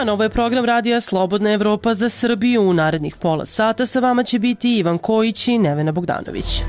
dan, ovo je program radija Slobodna Evropa za Srbiju. U narednih pola sata sa vama će biti Ivan Kojić i Nevena Bogdanović.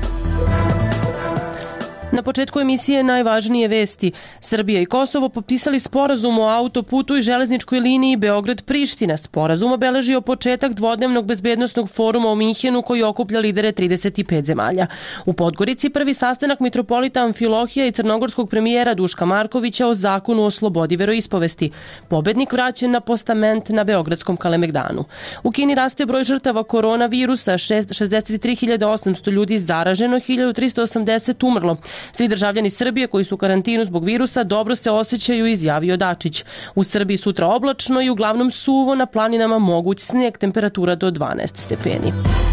Na početku emisije najvažnije vesti. Srbija i Kosovo potpisali sporazum o autoputu i železničkoj liniji Beograd-Priština. Sporazum obeležio početak dvodnevnog bezbednosnog foruma u Minhenu koji okuplja lidere 35 zemalja. U Podgorici prvi sastanak mitropolita Amfilohija i crnogorskog premijera Duška Markovića o zakonu o slobodi veroispovesti. Pobednik vraćen na postament na Beogradskom Kalemegdanu. U Kini raste broj žrtava koronavirusa, 63.800 ljudi zaraženo, 1.380 umrlo. Svi državljani Srbije koji su u karantinu zbog virusa dobro se osjećaju, izjavio Dačić. U Srbiji sutra oblačno i uglavnom suvo, na planinama moguć snijeg, temperatura do 12 stepeni.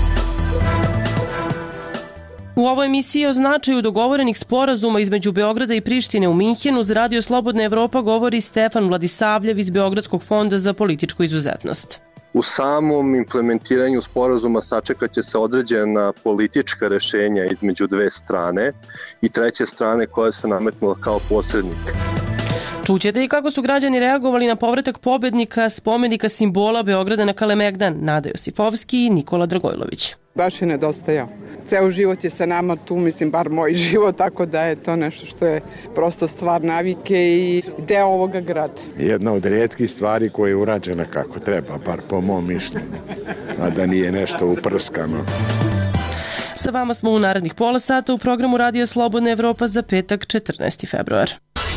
U ovoj emisiji o značaju dogovorenih sporazuma između Beograda i Prištine u Minhenu za Radio Slobodna Evropa govori Stefan Vladisavljev iz Beogradskog fonda za političku izuzetnost. U samom implementiranju sporazuma sačekat će se određena politička rešenja između dve strane i treće strane koja se nametnula kao posrednik. Čućete i kako su građani reagovali na povratak pobednika spomenika simbola Beograda na Kalemegdan, Nada Josifovski i Nikola Dragojlović. Baš je nedostajao. Ceo život je sa nama tu, mislim, bar moj život, tako da je to nešto što je prosto stvar navike i deo ovoga grada. Jedna od rijetkih stvari koja je urađena kako treba, bar po mom mišljenju, a da nije nešto uprskano. Sa vama smo u narednih pola sata u programu Radija Slobodna Evropa za petak 14. februar.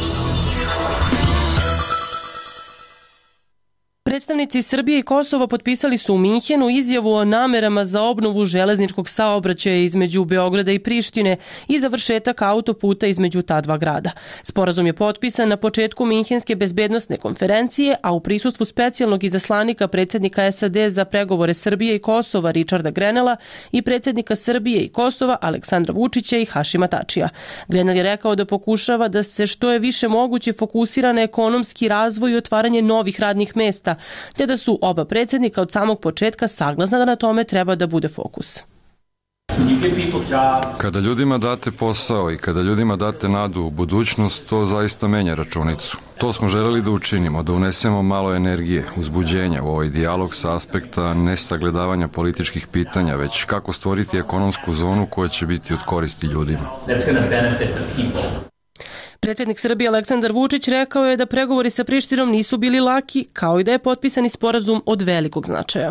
Predstavnici Srbije i Kosova potpisali su u Minhenu izjavu o namerama za obnovu železničkog saobraćaja između Beograda i Prištine i završetak autoputa između ta dva grada. Sporazum je potpisan na početku Minhenske bezbednosne konferencije, a u prisustvu specijalnog izaslanika predsjednika SAD za pregovore Srbije i Kosova Richarda Grenela i predsjednika Srbije i Kosova Aleksandra Vučića i Hašima Tačija. Grenel je rekao da pokušava da se što je više moguće fokusira na ekonomski razvoj i otvaranje novih radnih mesta, te da su oba predsjednika od samog početka saglasna da na tome treba da bude fokus. Kada ljudima date posao i kada ljudima date nadu u budućnost, to zaista menja računicu. To smo želeli da učinimo, da unesemo malo energije, uzbuđenja u ovaj dijalog sa aspekta nesagledavanja političkih pitanja, već kako stvoriti ekonomsku zonu koja će biti od koristi ljudima. Predsjednik Srbije Aleksandar Vučić rekao je da pregovori sa Prištinom nisu bili laki, kao i da je potpisani sporazum od velikog značaja.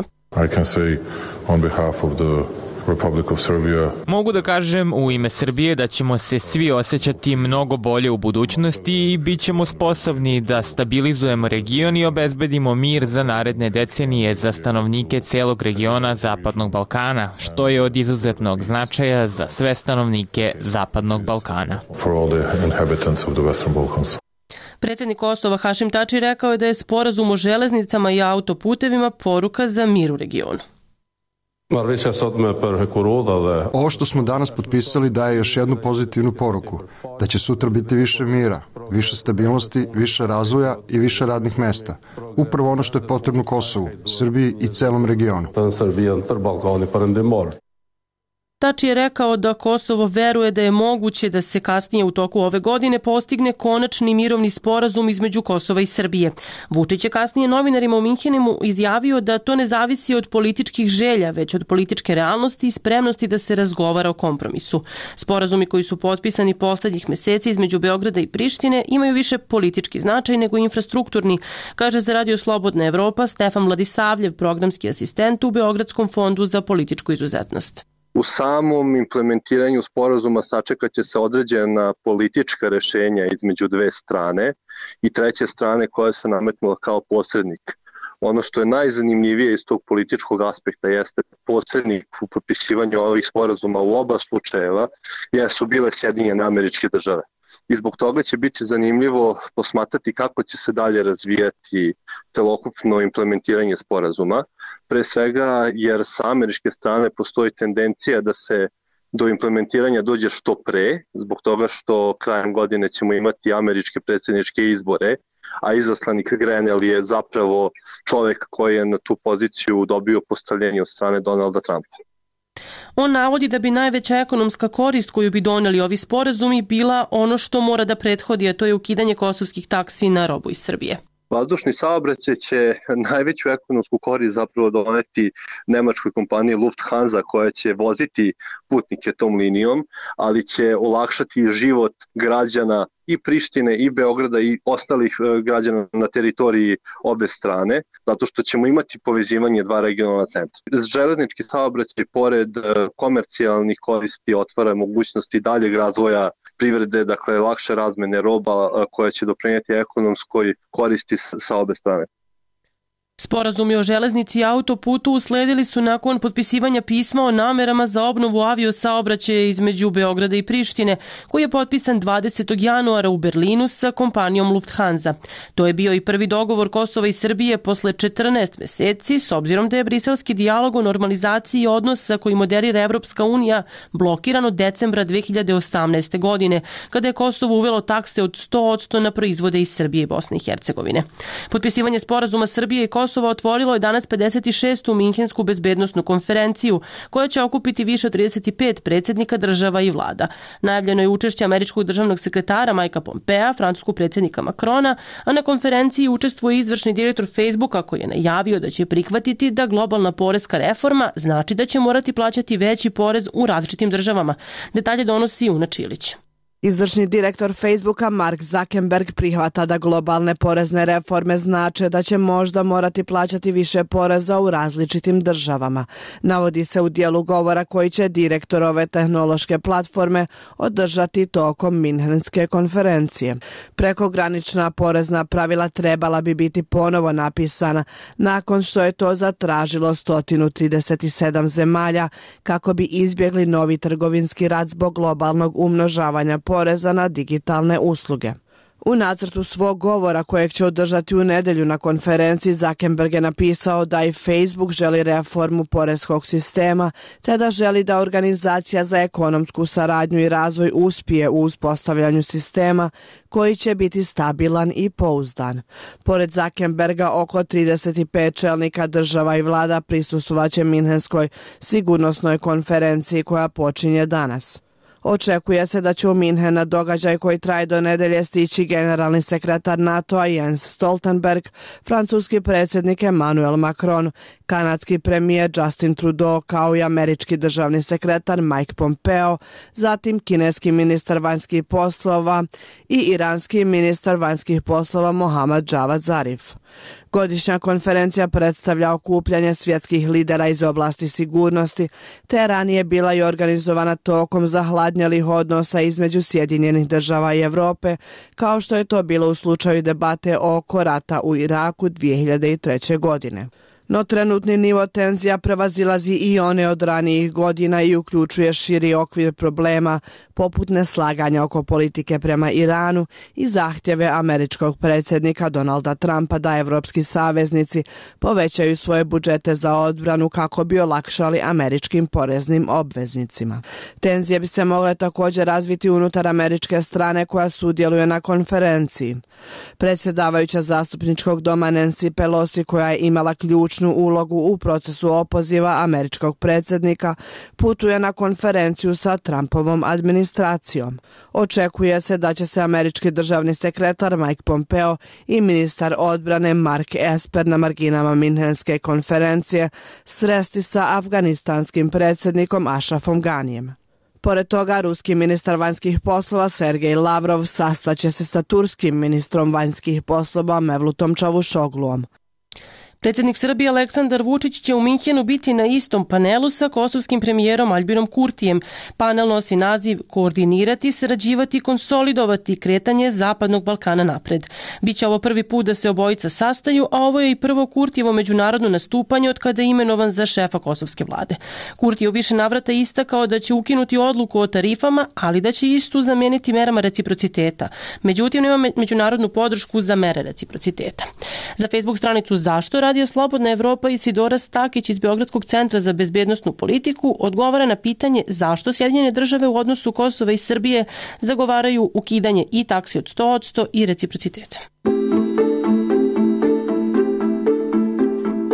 Mogu da kažem u ime Srbije da ćemo se svi osjećati mnogo bolje u budućnosti i bit ćemo sposobni da stabilizujemo region i obezbedimo mir za naredne decenije za stanovnike celog regiona Zapadnog Balkana, što je od izuzetnog značaja za sve stanovnike Zapadnog Balkana. Predsjednik Kosova Hašim Tači rekao je da je sporazum o železnicama i autoputevima poruka za mir u regionu. Ovo što smo danas potpisali daje još jednu pozitivnu poruku, da će sutra biti više mira, više stabilnosti, više razvoja i više radnih mesta. Upravo ono što je potrebno Kosovu, Srbiji i celom regionu. Tači je rekao da Kosovo veruje da je moguće da se kasnije u toku ove godine postigne konačni mirovni sporazum između Kosova i Srbije. Vučić je kasnije novinarima u Minhenu izjavio da to ne zavisi od političkih želja, već od političke realnosti i spremnosti da se razgovara o kompromisu. Sporazumi koji su potpisani poslednjih meseci između Beograda i Prištine imaju više politički značaj nego infrastrukturni, kaže za Radio Slobodna Evropa Stefan Vladisavljev, programski asistent u Beogradskom fondu za političku izuzetnost. U samom implementiranju sporazuma sačekat će se određena politička rešenja između dve strane i treće strane koja se nametnula kao posrednik. Ono što je najzanimljivije iz tog političkog aspekta jeste posrednik u potpisivanju ovih sporazuma u oba slučajeva jesu bile Sjedinjene Američke Države. I zbog toga će biti zanimljivo posmatrati kako će se dalje razvijati celokupno implementiranje sporazuma. Pre svega jer sa američke strane postoji tendencija da se do implementiranja dođe što pre, zbog toga što krajem godine ćemo imati američke predsjedničke izbore, a izaslanik Grenell je zapravo čovjek koji je na tu poziciju dobio postavljenje od strane Donalda Trumpa. On navodi da bi najveća ekonomska korist koju bi doneli ovi sporazumi bila ono što mora da prethodi, a to je ukidanje kosovskih taksi na robu iz Srbije. Vazdušni saobraćaj će najveću ekonomsku korist zapravo doneti nemačkoj kompaniji Lufthansa koja će voziti putnike tom linijom, ali će olakšati život građana i Prištine i Beograda i ostalih građana na teritoriji obe strane, zato što ćemo imati povezivanje dva regionalna centra. Železnički saobraćaj pored komercijalnih koristi otvara mogućnosti daljeg razvoja privrede, dakle lakše razmene roba koja će doprinijeti ekonomskoj koristi sa obe strane. Sporazumi o železnici i autoputu usledili su nakon potpisivanja pisma o namerama za obnovu aviosaobraćaja između Beograda i Prištine, koji je potpisan 20. januara u Berlinu sa kompanijom Lufthansa. To je bio i prvi dogovor Kosova i Srbije posle 14 meseci, s obzirom da je briselski dijalog o normalizaciji odnosa koji moderira Evropska unija blokiran od decembra 2018. godine, kada je Kosovo uvelo takse od 100% na proizvode iz Srbije i Bosne i Hercegovine. Potpisivanje sporazuma Srbije i Kosova otvorilo je danas 56. Minhensku bezbednosnu konferenciju, koja će okupiti više od 35 predsjednika država i vlada. Najavljeno je učešće američkog državnog sekretara Mikea Pompea, francuskog predsjednika Macrona, a na konferenciji učestvuje izvršni direktor Facebooka koji je najavio da će prihvatiti da globalna poreska reforma znači da će morati plaćati veći porez u različitim državama. Detalje donosi Una Čilić. Izvršni direktor Facebooka Mark Zuckerberg prihvata da globalne porezne reforme znače da će možda morati plaćati više poreza u različitim državama. Navodi se u dijelu govora koji će direktor ove tehnološke platforme održati tokom Minhenske konferencije. Prekogranična porezna pravila trebala bi biti ponovo napisana nakon što je to zatražilo 137 zemalja kako bi izbjegli novi trgovinski rat zbog globalnog umnožavanja poreza na digitalne usluge. U nacrtu svog govora kojeg će održati u nedelju na konferenciji, Zuckerberg je napisao da i Facebook želi reformu poreskog sistema, te da želi da Organizacija za ekonomsku saradnju i razvoj uspije u uspostavljanju sistema koji će biti stabilan i pouzdan. Pored Zuckerberga, oko 35 čelnika država i vlada prisustvovaće Minhenskoj sigurnosnoj konferenciji koja počinje danas. Očekuje se da će u Minhen na događaj koji traje do nedelje stići generalni sekretar NATO-a Jens Stoltenberg, francuski predsjednik Emmanuel Macron, kanadski premijer Justin Trudeau kao i američki državni sekretar Mike Pompeo, zatim kineski ministar vanjskih poslova i iranski ministar vanjskih poslova Mohammad Javad Zarif. Godišnja konferencija predstavlja okupljanje svjetskih lidera iz oblasti sigurnosti, te ranije bila i organizovana tokom zahladnjelih odnosa između Sjedinjenih država i Evrope, kao što je to bilo u slučaju debate oko rata u Iraku 2003. godine. No trenutni nivo tenzija prevazilazi i one od ranijih godina i uključuje širi okvir problema, poput neslaganja oko politike prema Iranu i zahtjeve američkog predsjednika Donalda Trumpa da evropski saveznici povećaju svoje budžete za odbranu kako bi olakšali američkim poreznim obveznicima. Tenzije bi se mogle također razviti unutar američke strane koja sudjeluje na konferenciji. Predsjedavajuća zastupničkog doma Nancy Pelosi, koja je imala ključnu ulogu u procesu opoziva američkog predsjednika, putuje na konferenciju sa Trumpovom administracijom. Očekuje se da će se američki državni sekretar Mike Pompeo i ministar odbrane Mark Esper na marginama Minhenske konferencije sresti sa afganistanskim predsjednikom Ashrafom Ganijem. Pored toga, ruski ministar vanjskih poslova Sergej Lavrov sastaće se sa turskim ministrom vanjskih poslova Mevlutom Čavuşogluom. Predsjednik Srbije Aleksandar Vučić će u Minhenu biti na istom panelu sa kosovskim premijerom Albinom Kurtijem. Panel nosi naziv Koordinirati, sarađivati i konsolidovati kretanje Zapadnog Balkana napred. Biće ovo prvi put da se obojica sastaju, a ovo je i prvo Kurtijevo međunarodno nastupanje od kada je imenovan za šefa kosovske vlade. Kurti je u više navrata istakao da će ukinuti odluku o tarifama, ali da će istu zamijeniti merama reciprociteta. Međutim, nema međunarodnu podršku za mere reciprociteta. Za Facebook stranicu Zašto Radio Slobodna Evropa Isidora Stakić iz Beogradskog centra za bezbednosnu politiku odgovara na pitanje zašto Sjedinjene države u odnosu Kosova i Srbije zagovaraju ukidanje i taksi od 100% i reciprociteta.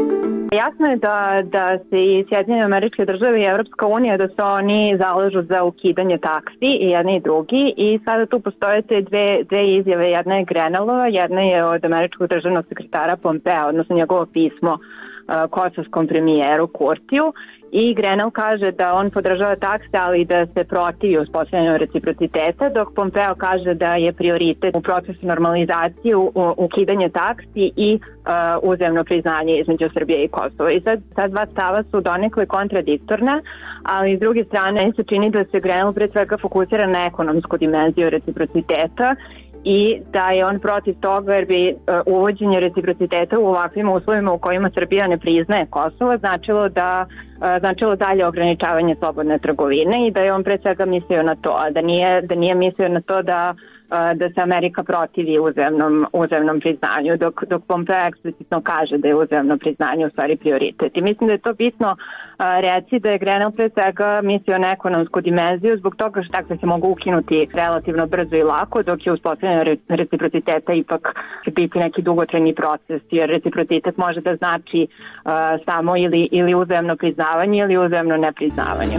Jasno je da se i Sjedinjene Američke Države i Evropska unija da se oni zalažu za ukidanje taksi i jedni i drugi i sada tu postoje te dve izjave, jedna je Grenellova, jedna je od američkog državnog sekretara Pompea, odnosno njegovo pismo kosovskom premijeru Kurtiju i Grenell kaže da on podržava takse, ali da se protivi uspostavljanju reciprociteta, dok Pompeo kaže da je prioritet u procesu normalizacije ukidanje taksi i uzajamno priznanje između Srbije i Kosova. I sad ta dva stava su donekle kontradiktorna, ali s druge strane se čini da se Grenell pre svega fokusira na ekonomsku dimenziju reciprociteta i da je on protiv toga jer bi uvođenje reciprociteta u ovakvim uslovima u kojima Srbija ne priznaje Kosovo značilo dalje ograničavanje slobodne trgovine i da je on pre svega mislio na to, a da nije mislio na to da se Amerika protivi uzajamnom priznanju, dok Pompeo eksplicitno kaže da je uzajamno priznanje u stvari prioritet. I mislim da je to bitno reći da je Grenell pre svega mislio na ekonomsku dimenziju zbog toga što takve se mogu ukinuti relativno brzo i lako, dok je uspostavljanje reciprociteta ipak će biti neki dugotrajni proces, jer reciprocitet može da znači samo ili uzajamno priznavanje ili uzajamno nepriznavanje.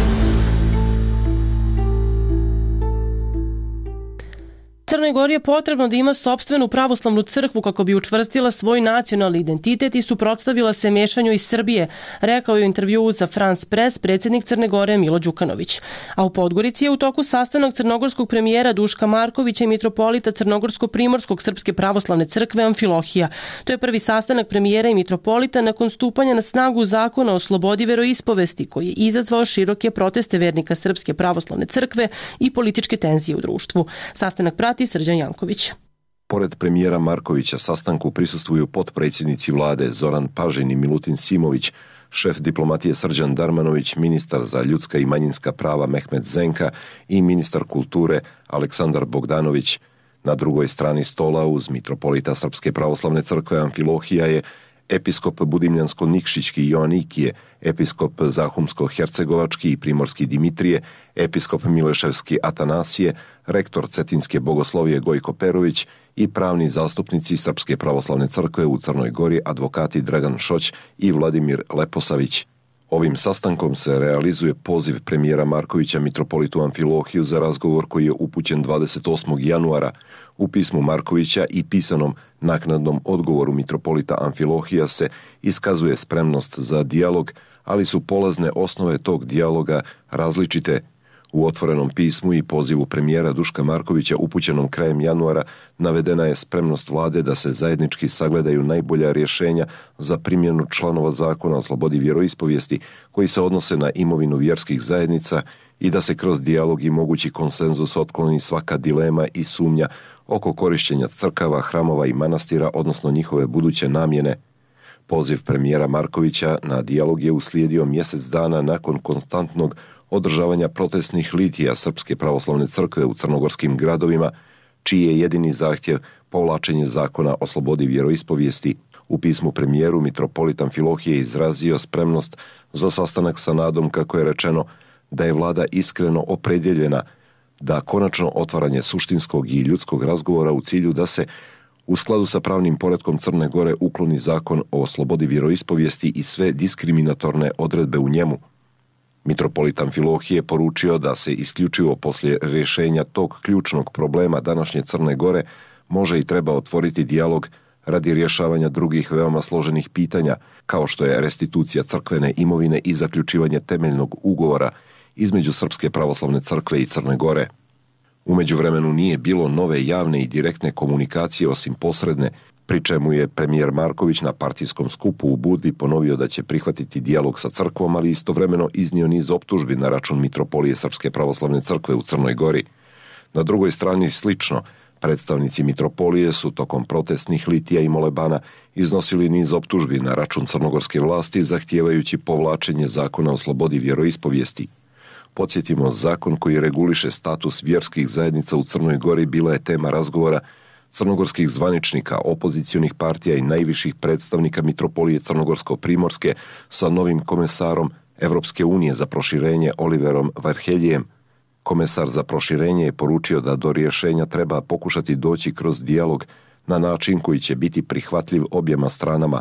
Crnoj Gori je potrebno da ima sopstvenu pravoslavnu crkvu kako bi učvrstila svoj nacionalni identitet i suprotstavila se mešanju iz Srbije, rekao je u intervjuu za France Press predsjednik Crne Gore Milo Đukanović. A u Podgorici je u toku sastanak crnogorskog premijera Duška Markovića i mitropolita Crnogorsko-primorskog Srpske pravoslavne crkve Amfilohija. To je prvi sastanak premijera i mitropolita nakon stupanja na snagu zakona o slobodi veroispovesti koji je izazvao široke proteste vernika Srpske pravoslavne crkve i političke tenzije u društvu. Sastanak prati Srđan Janković. Pored premijera Markovića sastanku prisustvuju potpredsjednici vlade Zoran Pažin i Milutin Simović, šef diplomatije Srđan Darmanović, ministar za ljudska i manjinska prava Mehmet Zenka i ministar kulture Aleksandar Bogdanović. Na drugoj strani stola uz mitropolita Srpske pravoslavne crkve Amfilohija je episkop Budimljansko-Nikšićki Joanikije, episkop Zahumsko-Hercegovački i Primorski Dimitrije, episkop Mileševski Atanasije, rektor Cetinske bogoslovije Gojko Perović i pravni zastupnici Srpske pravoslavne crkve u Crnoj Gori advokati Dragan Šoć i Vladimir Leposavić. Ovim sastankom se realizuje poziv premijera Markovića mitropolitu Amfilohiju za razgovor koji je upućen 28. januara. U pismu Markovića i pisanom naknadnom odgovoru mitropolita Amfilohija se iskazuje spremnost za dijalog, ali su polazne osnove tog dijaloga različite. U otvorenom pismu i pozivu premijera Duška Markovića upućenom krajem januara navedena je spremnost vlade da se zajednički sagledaju najbolja rješenja za primjenu članova zakona o slobodi vjeroispovijesti koji se odnose na imovinu vjerskih zajednica i da se kroz dijalog i mogući konsenzus otkloni svaka dilema i sumnja oko korištenja crkava, hramova i manastira, odnosno njihove buduće namjene. Poziv premijera Markovića na dijalog je uslijedio mjesec dana nakon konstantnog održavanja protestnih litija Srpske pravoslavne crkve u crnogorskim gradovima, čiji je jedini zahtjev povlačenje zakona o slobodi vjeroispovijesti. U pismu premijeru mitropolit Amfilohije izrazio spremnost za sastanak sa nadom, kako je rečeno, da je vlada iskreno opredjeljena da konačno otvaranje suštinskog i ljudskog razgovora u cilju da se u skladu sa pravnim poretkom Crne Gore ukloni zakon o slobodi vjeroispovijesti i sve diskriminatorne odredbe u njemu. Mitropolit Amfilohije poručio da se isključivo poslije rješenja tog ključnog problema današnje Crne Gore može i treba otvoriti dijalog radi rješavanja drugih veoma složenih pitanja, kao što je restitucija crkvene imovine i zaključivanje temeljnog ugovora između Srpske pravoslavne crkve i Crne Gore. U međuvremenu nije bilo nove javne i direktne komunikacije osim posredne, pri čemu je premijer Marković na partijskom skupu u Budvi ponovio da će prihvatiti dijalog sa crkvom, ali istovremeno iznio niz optužbi na račun mitropolije Srpske pravoslavne crkve u Crnoj Gori. Na drugoj strani slično, predstavnici mitropolije su tokom protestnih litija i molebana iznosili niz optužbi na račun crnogorske vlasti zahtijevajući povlačenje zakona o slobodi vjeroispovijesti. Podsjetimo, zakon koji reguliše status vjerskih zajednica u Crnoj Gori bila je tema razgovora crnogorskih zvaničnika, opozicionih partija i najviših predstavnika mitropolije Crnogorsko-primorske sa novim komesarom Evropske unije za proširenje Oliverom Varheljijem. Komesar za proširenje je poručio da do rješenja treba pokušati doći kroz dijalog na način koji će biti prihvatljiv objema stranama.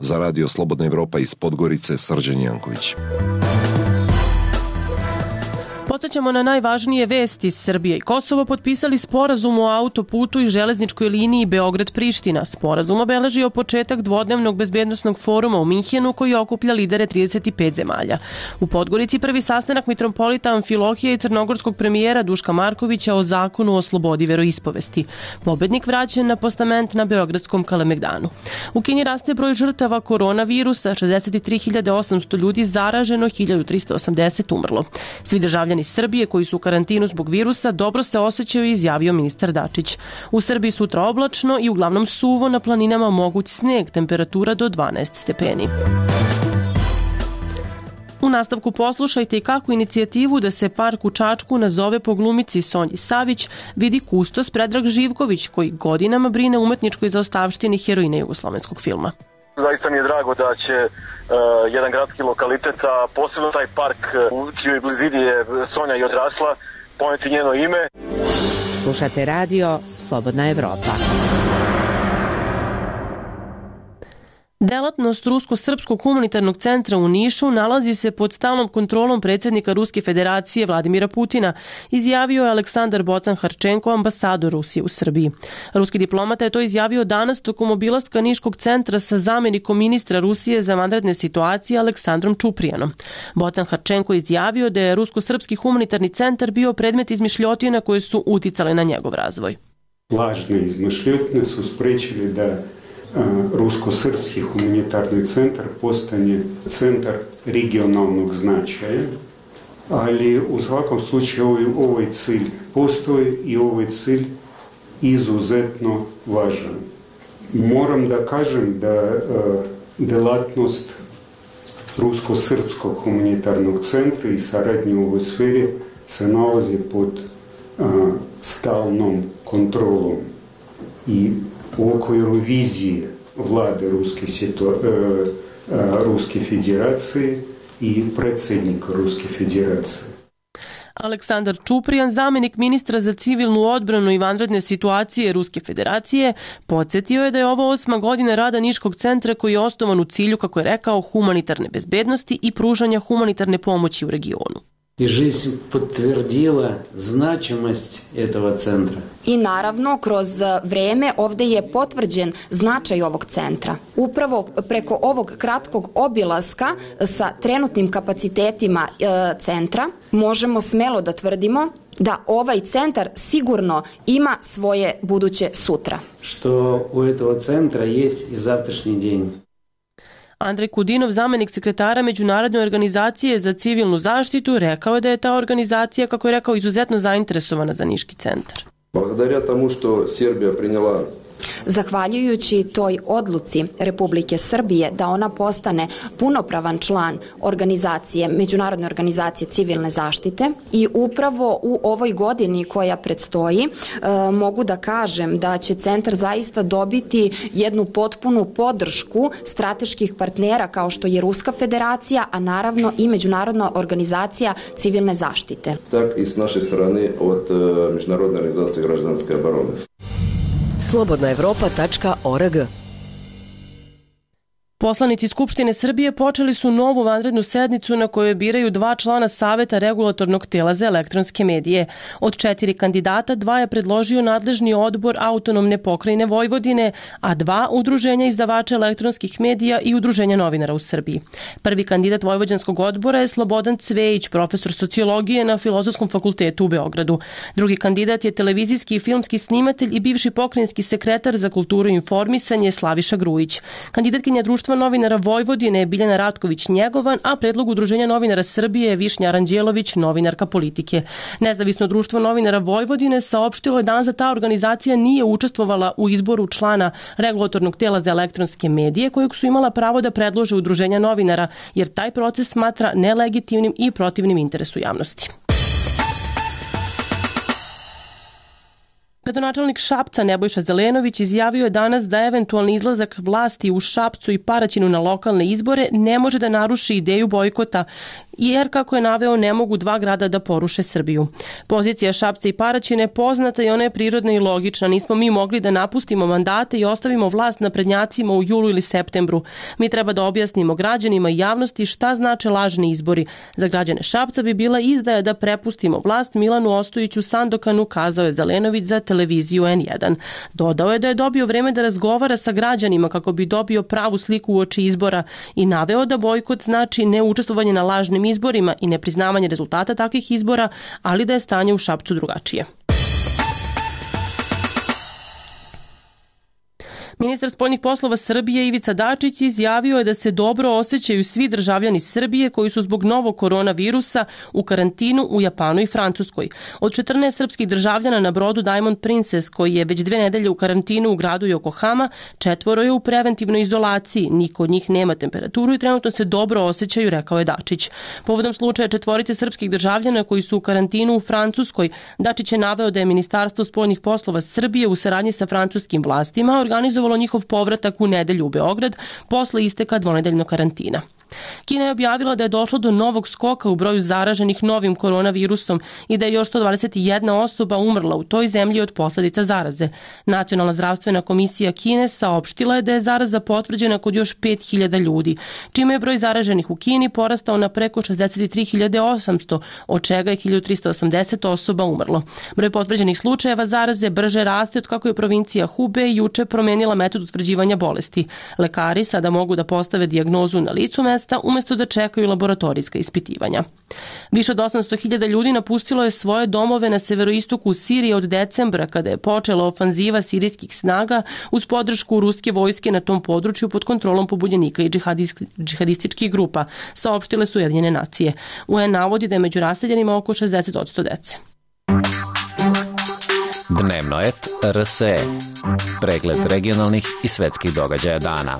Za radio Slobodna Evropa iz Podgorice, Srđan Janković. Podsećamo na najvažnije vesti. Srbija i Kosovo potpisali sporazum o autoputu i železničkoj liniji Beograd-Priština. Sporazum obeležio početak dvodnevnog bezbednosnog foruma u Minhenu koji okuplja lidere 35 zemalja. U Podgorici prvi sastanak mitropolita Amfilohija i crnogorskog premijera Duška Markovića o zakonu o slobodi veroispovesti. Pobednik vraćen na postament na Beogradskom Kalemegdanu. U Kini raste broj žrtava koronavirusa, 63.800 ljudi zaraženo, 1.380 umrlo. Svi državljani Srbije koji su u karantinu zbog virusa dobro se osjećaju, izjavio ministar Dačić. U Srbiji sutra oblačno i uglavnom suvo, na planinama moguć sneg, temperatura do 12 stepeni. U nastavku poslušajte i kako inicijativu da se park u Čačku nazove po glumici Sonji Savić vidi kustos Predrag Živković, koji godinama brine umetničkoj zaostavštini heroine jugoslovenskog filma. Zaista mi je drago da će jedan gradski lokalitet, a posebno taj park u čijoj blizini je Sonja i odrasla, poneti njeno ime. Slušate radio Slobodna Evropa. Delatnost Rusko-srpskog humanitarnog centra u Nišu nalazi se pod stalnom kontrolom predsjednika Ruske federacije Vladimira Putina, izjavio je Aleksandar Bocan-Harčenko, ambasador Rusije u Srbiji. Ruski diplomata je to izjavio danas tokom obilaska Niškog centra sa zamjenikom ministra Rusije za vanredne situacije Aleksandrom Čuprijanom. Bocan-Harčenko izjavio da je Rusko-srpski humanitarni centar bio predmet izmišljotina koje su uticale na njegov razvoj. Lažne izmišljotine su sprečili da Rusko-srpski humanitarni centar postane centar regionalnog značaja, ali u svakom slučaju ovaj cilj postoji i ovaj cilj izuzetno važan. Moram da kažem da delatnost Rusko-srpskog humanitarnog centra i saradnje u ovoj sferi se nalazi pod stalnom kontrolom i u okviru vizije vlade Ruske federacije i predsjednika Ruske federacije. Aleksandar Čuprijan, zamjenik ministra za civilnu odbranu i vanredne situacije Ruske federacije, podsjetio je da je ovo 8. godina rada Niškog centra koji je osnovan u cilju, kako je rekao, humanitarne bezbednosti i pružanja humanitarne pomoći u regionu. I жизнь подтвердила значимость этого центра. I naravno, kroz vreme ovde je potvrđen značaj ovog centra. Upravo preko ovog kratkog obilaska sa trenutnim kapacitetima centra možemo smelo da tvrdimo da ovaj centar sigurno ima svoje buduće sutra. Što u этого центра есть и завтрашний день. Andrej Kudinov, zamjenik sekretara Međunarodne organizacije za civilnu zaštitu, rekao je da je ta organizacija, kako je rekao, izuzetno zainteresovana za Niški centar. Благодаря тому, что Сербия приняла Zahvaljujući toj odluci Republike Srbije da ona postane punopravan član organizacije, Međunarodne organizacije civilne zaštite, i upravo u ovoj godini koja predstoji mogu da kažem da će centar zaista dobiti jednu potpunu podršku strateških partnera kao što je Ruska federacija, a naravno i Međunarodna organizacija civilne zaštite. Tak i s naše strane od Međunarodne organizacije građanske obrane. slobodnaevropa.org. Poslanici Skupštine Srbije počeli su novu vanrednu sednicu na kojoj biraju 2 člana Saveta regulatornog tela za elektronske medije. Od 4 kandidata 2 je predložio nadležni odbor Autonomne pokrajine Vojvodine, a 2 udruženja izdavača elektronskih medija i udruženja novinara u Srbiji. Prvi kandidat Vojvođanskog odbora je Slobodan Cvejić, profesor sociologije na Filozofskom fakultetu u Beogradu. Drugi kandidat je televizijski i filmski snimatelj i bivši pokrajinski sekretar za kulturu i informisanje Slaviša Grujić. Kandidatkinja Društva novinara Vojvodine je Biljana Ratković-Njegovan, a predlog Udruženja novinara Srbije je Višnja Aranđelović, novinarka politike. Nezavisno društvo novinara Vojvodine saopštilo je danas da ta organizacija nije učestvovala u izboru člana regulatornog tela za elektronske medije kojeg su imala pravo da predlože Udruženja novinara, jer taj proces smatra nelegitimnim i protivnim interesu javnosti. Gradonačelnik Šapca Nebojša Zelenović izjavio je danas da eventualni izlazak vlasti u Šapcu i Paraćinu na lokalne izbore ne može da naruši ideju bojkota, jer, kako je naveo, ne mogu dva grada da poruše Srbiju. Pozicija Šapca i Paraćina je poznata i ona je prirodna i logična. Nismo mi mogli da napustimo mandate i ostavimo vlast naprednjacima u julu ili septembru. Mi treba da objasnimo građanima i javnosti šta znače lažni izbori. Za građane Šapca bi bila izdaja da prepustimo vlast Milanu Ostojiću Sandokanu, kazao je Zelenović za televiziju N1. Dodao je da je dobio vreme da razgovara sa građanima kako bi dobio pravu sliku uoči izbora i naveo da bojkot znači neučestvovanje na lažnim izborima i nepriznavanje rezultata takvih izbora, ali da je stanje u Šapcu drugačije. Ministar spoljnih poslova Srbije Ivica Dačić izjavio je da se dobro osjećaju svi državljani Srbije koji su zbog novog koronavirusa u karantinu u Japanu i Francuskoj. Od 14 srpskih državljana na brodu Diamond Princess, koji je već 2 nedelje u karantinu u gradu Yokohama, 4 je u preventivnoj izolaciji. Niko od njih nema temperaturu i trenutno se dobro osjećaju, rekao je Dačić. Povodom slučaja 4 srpskih državljana koji su u karantinu u Francuskoj, Dačić je naveo da je Ministarstvo spoljnih poslova Srbije u saradnji sa francuskim vlastima organizovalo njihov povratak u nedelju u Beograd posle isteka dvonedeljnog karantina. Kina je objavila da je došlo do novog skoka u broju zaraženih novim koronavirusom i da je još 121 osoba umrla u toj zemlji od posledica zaraze. Nacionalna zdravstvena komisija Kine saopštila je da je zaraza potvrđena kod još 5000 ljudi, čime je broj zaraženih u Kini porastao na preko 63.800, od čega je 1380 osoba umrlo. Broj potvrđenih slučajeva zaraze brže raste od kako je provincija Hubei juče promenila metod utvrđivanja bolesti. Lekari sada mogu da postave dijagnozu na licu mesta umesto da čekaju laboratorijska ispitivanja. Više od 800.000 ljudi napustilo je svoje domove na severoistoku Sirije od decembra, kada je počela ofanziva sirijskih snaga uz podršku ruske vojske na tom području pod kontrolom pobunjenika i džihadističkih grupa, saopštile su Ujedinjene nacije. UN navodi da je među raseljenima oko 60% dece. Dnevno et RSE. Pregled regionalnih i svetskih događaja dana.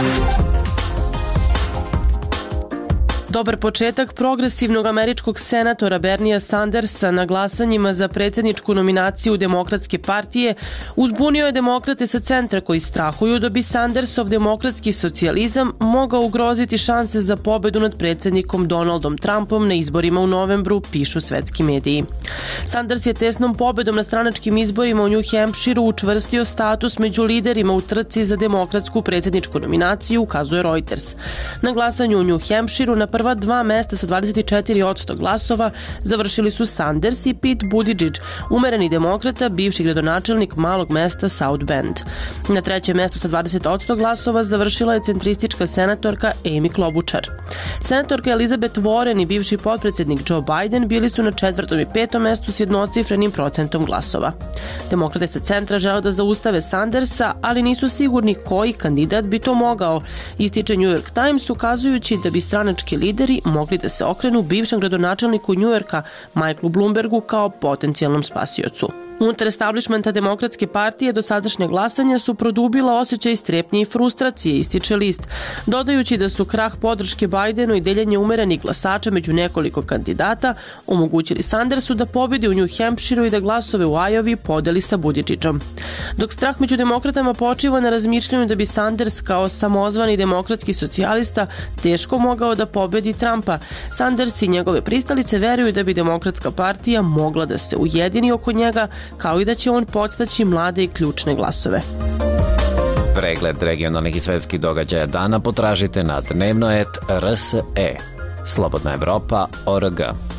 Dobar početak progresivnog američkog senatora Bernija Sandersa na glasanjima za predsjedničku nominaciju Demokratske partije uzbunio je demokrate sa centra koji strahuju da bi Sandersov demokratski socijalizam mogao ugroziti šanse za pobedu nad predsjednikom Donaldom Trumpom na izborima u novembru, pišu svetski mediji. Sanders je tesnom pobedom na stranačkim izborima u New Hampshireu učvrstio status među liderima u trci za demokratsku predsjedničku nominaciju, ukazuje Reuters. Na glasanju u New Hampshireu na prva 2 mesta sa 24% glasova završili su Sanders i Pete Buttigieg, umereni demokrata, bivši gradonačelnik malog mesta South Bend. Na 3. mestu sa 20% glasova završila je centristička senatorka Amy Klobuchar. Senatorka Elizabeth Warren i bivši potpredsjednik Joe Biden bili su na 4. i 5. mestu s jednocifrenim procentom glasova. Demokrate sa centra žele da zaustave Sandersa, ali nisu sigurni koji kandidat bi to mogao, ističe New York Times, ukazujući da bi stranački lideri mogli da se okrenu bivšem gradonačelniku Njujorka Michaelu Bloombergu kao potencijalnom spasiocu. Unutar establishmenta Demokratske partije dosadašnja glasanja su produbila osjećaj strepnje i frustracije, ističe list, dodajući da su krah podrške Bidenu i deljenje umerenih glasača među nekoliko kandidata omogućili Sandersu da pobedi u New Hampshireu i da glasove u Iowi podeli sa Buttigiegom. Dok strah među demokratama počiva na razmišljanju da bi Sanders kao samozvani demokratski socijalista teško mogao da pobedi Trumpa, Sanders i njegove pristalice veruju da bi Demokratska partija mogla da se ujedini oko njega, kao i da će on podstaći mlade i ključne glasove. Pregled regionalnih i svetskih događaja dana potražite na dnevnoet.rse. Slobodna Evropa.org.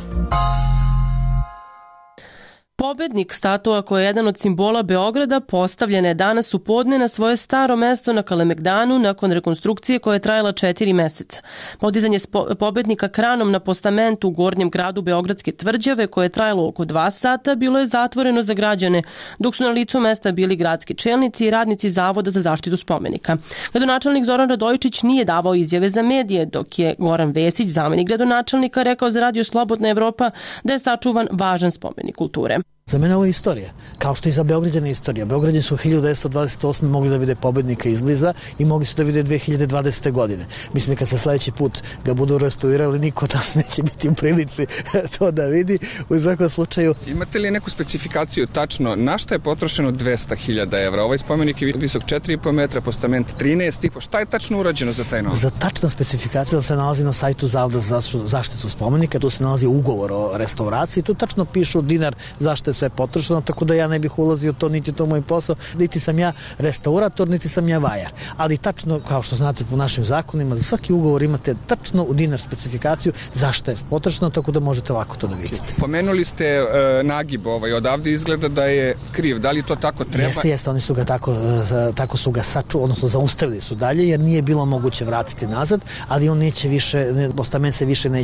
Pobednik statua koji je jedan od simbola Beograda postavljen je danas u podne na svoje staro mesto na Kalemegdanu nakon rekonstrukcije koja je trajala 4 meseca. Podizanje pobednika kranom na postamentu u gornjem gradu Beogradske tvrđave koje je trajalo oko 2 sata bilo je zatvoreno za građane, dok su na licu mesta bili gradski čelnici i radnici Zavoda za zaštitu spomenika. Gradonačelnik Zoran Radojičić nije davao izjave za medije, dok je Goran Vesić, zamenik gradonačelnika, rekao za radio Slobodna Evropa da je sačuvan važan spomenik kulture. Za mene ovo je istorija, kao što i za Beograđane istorija. Beograđani su 1928. mogli da vide pobednika izbliza i mogli su da vide 2020. godine. Mislim da kad se sledeći put ga budu restaurirali, niko od nas neće biti u prilici to da vidi. U svakom slučaju... Imate li neku specifikaciju tačno na šta je potrošeno 200.000 evra? Ovaj spomenik je visok 4,5 metra, postament 13,5. Šta je tačno urađeno za taj novac? Za tačna specifikacija se nalazi na sajtu Zavoda za zaštitu spomenika, tu se nalazi ugovor o restauraciji, tu tačno pišu dinar zašto je sve potrošeno, tako da ja ne bih ulazio u to, niti je to moj posao, niti sam ja restaurator, niti sam ja vajar. Ali tačno, kao što znate po našim zakonima, za svaki ugovor imate tačno u dinar specifikaciju zašto je potrošeno, tako da možete lako to da vidite. Pomenuli ste nagib odavde izgleda da je kriv, da li to tako treba? Jeste, oni su ga tako su ga odnosno zaustavili su dalje, jer nije bilo moguće vratiti nazad, ali on neće više, postament se više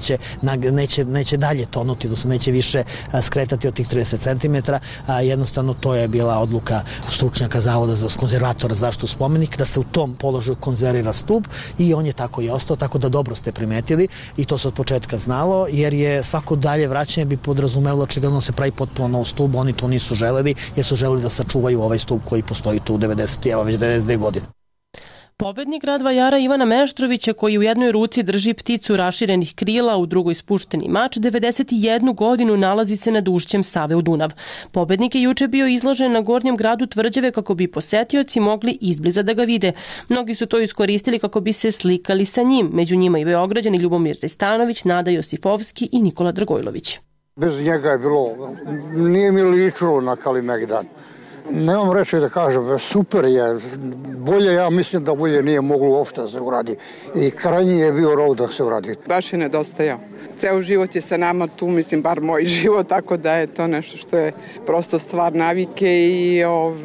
neće dalje tonuti, odnosno neće više skretati od tih 30 cm. Jednostavno to je bila odluka stručnjaka Zavoda za konzervatora zaštitu spomenika da se u tom položaju konzervira stup i on je tako i ostao, tako da dobro ste primetili i to se od početka znalo, jer je svako dalje vraćanje bi podrazumevalo očigledno se pravi potpuno nov stup, oni to nisu želeli jer su želeli da sačuvaju ovaj stup koji postoji tu 92 godine. Pobednik grad Vajara Ivana Meštrovića, koji u jednoj ruci drži pticu raširenih krila, u drugoj spušteni mač, 91 godinu nalazi se nad ušćem Save u Dunav. Pobednik je juče bio izložen na Gornjem gradu Tvrđave kako bi posetioci mogli izbliza da ga vide. Mnogi su to iskoristili kako bi se slikali sa njim, među njima i Beograđani Ljubomir Ristanović, Nada Josifovski i Nikola Dragojlović. Bez njega je bilo, nije mi ličilo na Kalimegdan. Nemam reći da kažem, super je, bolje, ja mislim da bolje nije moglo uopšte da se uradi i krajnji je bio rov da se uradi. Baš je nedostajao. Ceo život je sa nama tu, mislim, bar moj život, tako da je to nešto što je prosto stvar navike i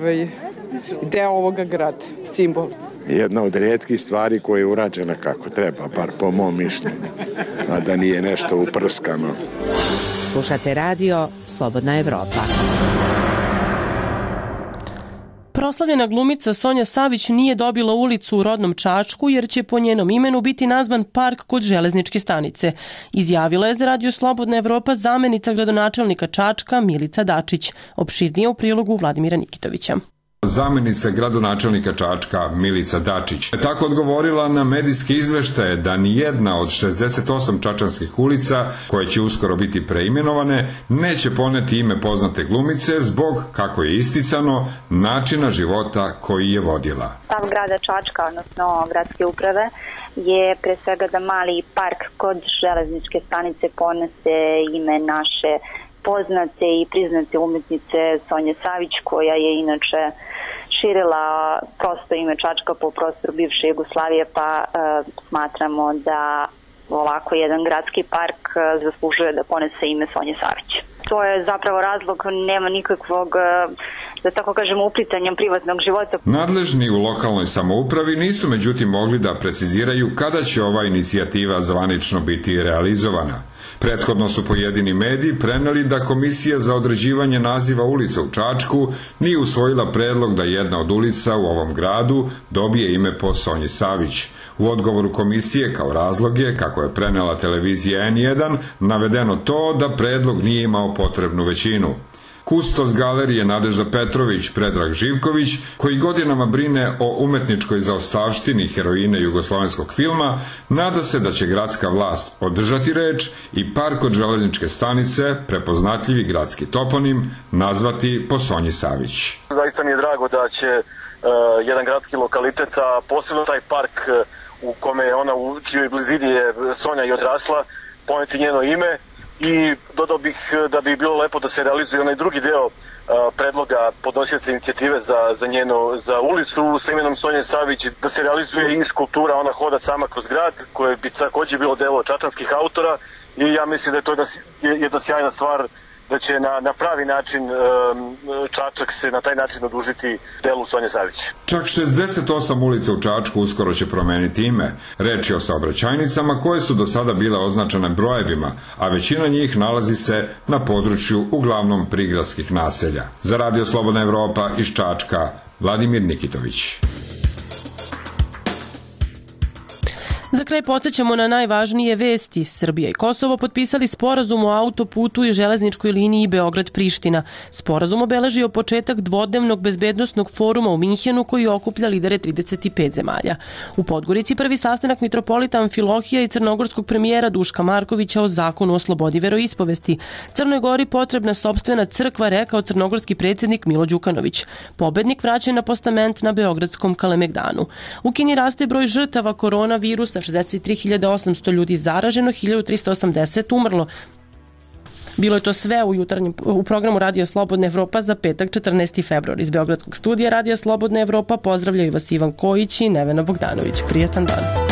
deo ovoga grada, simbol. Jedna od rijetkih stvari koja je urađena kako treba, bar po mom mišljenju, a da nije nešto uprskano. Slušate radio Slobodna Evropa. Proslavljena glumica Sonja Savić nije dobila ulicu u rodnom Čačku jer će po njenom imenu biti nazvan park kod železničke stanice. Izjavila je za radio Slobodna Evropa zamenica gradonačelnika Čačka Milica Dačić. Opširnije u prilogu Vladimira Nikitovića. Zamenica gradonačelnika Čačka Milica Dačić je tako odgovorila na medijske izveštaje da ni jedna od 68 čačanskih ulica, koje će uskoro biti preimenovane, neće poneti ime poznate glumice zbog, kako je isticano, načina života koji je vodila. Stav grada Čačka, odnosno gradske uprave, je pre svega da mali park kod železničke stanice ponese ime naše poznate i priznate umetnice Sonje Savić, koja je inače širila prosto ime Čačka po prostoru bivše Jugoslavije, pa smatramo da ovako jedan gradski park zaslužuje da ponese ime Sonje Savić. To je zapravo razlog, nema nikakvog, da tako kažemo, uplitanja privatnog života. Nadležni u lokalnoj samoupravi nisu međutim mogli da preciziraju kada će ova inicijativa zvanično biti realizovana. Prethodno su pojedini mediji preneli da Komisija za određivanje naziva ulica u Čačku nije usvojila predlog da jedna od ulica u ovom gradu dobije ime po Sonji Savić. U odgovoru komisije kao razlog je, kako je prenela televizija N1, navedeno to da predlog nije imao potrebnu većinu. Kustos galerije Nadežda Petrović Predrag Živković, koji godinama brine o umetničkoj zaostavštini heroine jugoslovenskog filma, nada se da će gradska vlast održati reč i park od železničke stanice, prepoznatljivi gradski toponim, nazvati po Sonji Savić. Zaista mi je drago da će jedan gradski lokalitet, a posebno taj park u kome je ona, u čijoj blizini je Sonja i odrasla, poneti njeno ime. I dodao bih da bi bilo lepo da se realizuje onaj drugi deo predloga podnosioca inicijative za ulicu sa imenom Sonje Savić, da se realizuje i skulptura, ona hoda sama kroz grad, koje bi takođe bilo delo čačanskih autora, i ja mislim da je to jedna sjajna stvar, da će na pravi način Čačak se na taj način odužiti delu Sonje Savić. Čak 68 ulica u Čačku uskoro će promeniti ime. Reč je o saobraćajnicama koje su do sada bile označene brojevima, a većina njih nalazi se na području uglavnom prigradskih naselja. Za radio Slobodna Evropa iz Čačka, Vladimir Nikitović. Za Za kraj podsjećamo na najvažnije vesti. Srbija i Kosovo potpisali sporazum o autoputu i železničkoj liniji Beograd-Priština. Sporazum obeležio početak dvodnevnog bezbednosnog foruma u Minhenu koji okuplja lidere 35 zemalja. U Podgorici prvi sastanak mitropolita Amfilohija i crnogorskog premijera Duška Markovića o zakonu o slobodi veroispovesti. Crnoj Gori potrebna sopstvena crkva, rekao crnogorski predsjednik Milo Đukanović. Pobednik vraćen na postament na beogradskom Kalemegdanu. U Kini raste broj žrtava koronavirusa, 63.800 ljudi zaraženo, 1.380 umrlo. Bilo je to sve u programu Radio Slobodna Evropa za petak 14. februar. Iz Beogradskog studija Radio Slobodna Evropa pozdravljaju vas Ivan Kojić i Nevena Bogdanović. Prijetan dan.